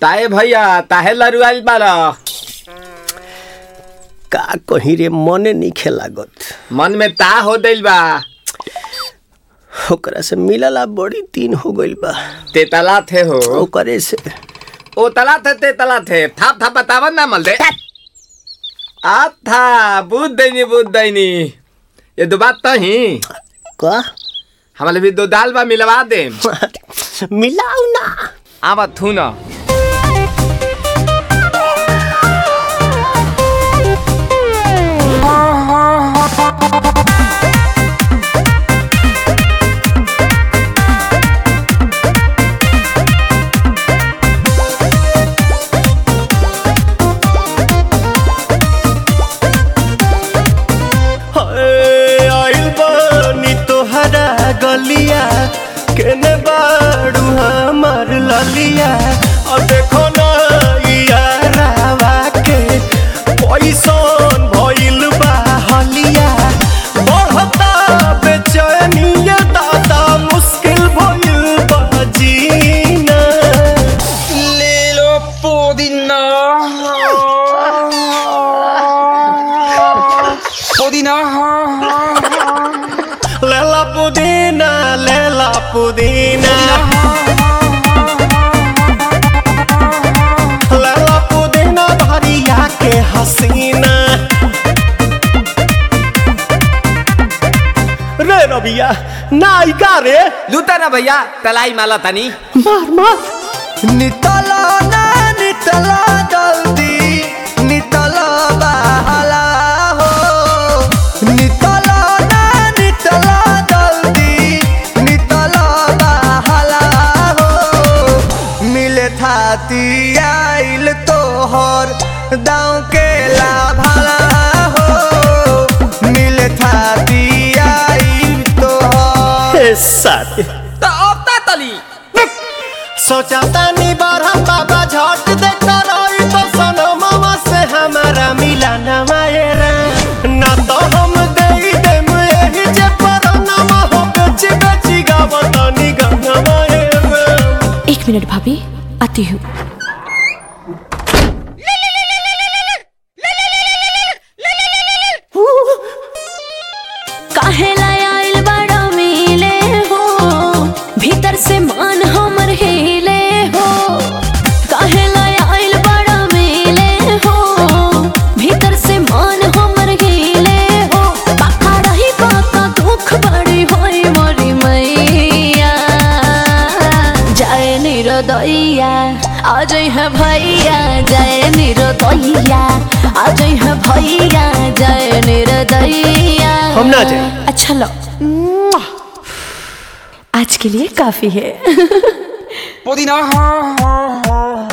ताए भैया ताहे लरुआल बारा का कहीं रे मने नहीं लागत। मन में ता हो दिल बा ओकरा से मिलला बड़ी दिन हो गइल बा। तेतला थे हो ओकरे से ओ तला थे तेतला थे थाप थाप बतावन ना मल दे आ था बुद्ध दैनी ये दो बात तो ही का हमारे भी दो दाल बा मिलवा दे मिलाऊ ना आवा थू ना गलिया केने बाड़ू हमार ललिया और देखो ना यारावा के पैसन भइल बा हलिया बढ़ता बेचैनिया दादा मुश्किल भइल बा जीना ले लो पुदीना पुदीना लेला पुदीना लेला पुदीना लेला पुदीना भरिया के हसीना रे रबिया नायिका रे लूटा ना भैया तलाई माला तनी मार मार नितला ना नितला जल्दी नितला बाला हो नितला आइल तोहर दाँव के लाभाला हो मिले थाती आइल तोहर साथी तो अपता तली सोचा तानी बरहम बाबा झट देख रही तो सनमवा से हमारा मिला न मायरा ना तो हम दे देम यही जे परनमा हो बेची बेची गावतानी गंगा मायरा। 1 मिनट भाभी आती हूँ। काहे लायल बड़ा मिले हो भीतर से मान हमर हिले हो काहे लायल बड़ा मिले हो भीतर से मान हमर हिले हो पाका रही पाका दुख बड़ी होई मोरी मैया जाए निरोदैया आज है भैया जय निरोदैया आज है भैया जय निरोदैया हम ना जाए। अच्छा लो आज के लिए काफी है पुदीना